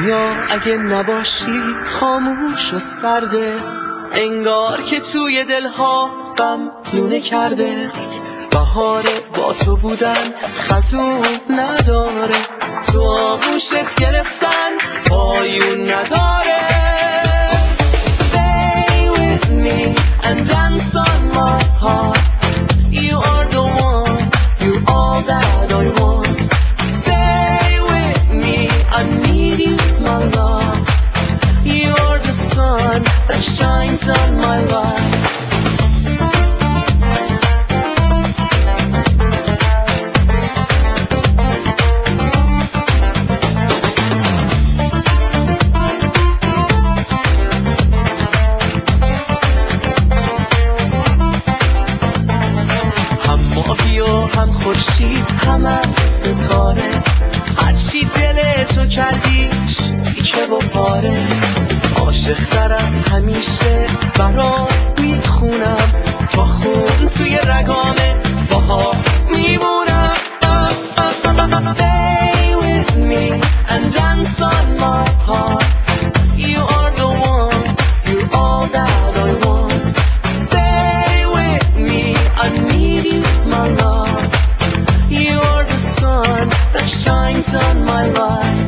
دنیا اگه نباشی خاموش و سرده، انگار که توی دلها غم لونه کرده. بهاره با تو بودن خزون نداره، تو آغوشت گرفتن پایون نداره. Stay with me and dance on my heart. You are the one, you're all that I want. Stay with me, I need you, my love. You are the sun that shines on my life. هم خورشید همه ستاره، هرچی دل تو کردیش تیکه و پاره. عاشق‌تر از همیشه برات میخونم، با خون توی رگامه باهات میمونم. Stay with me and dance on my heart. You are the one, you're all that I want. Stay with me, I need you, my love. You are the sun that shines on my life.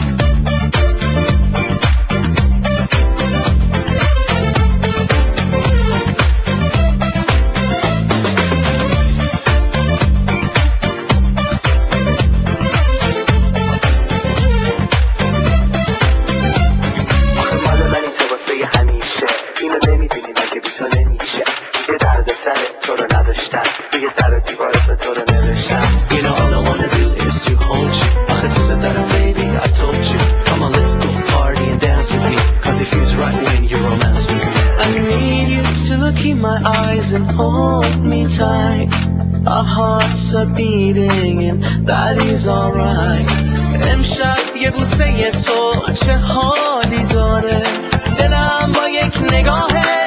My eyes and hold me tight. Our hearts are beating and that is alright. امشب یه بوسه تو چه حالی داره، دلم با یک نگاه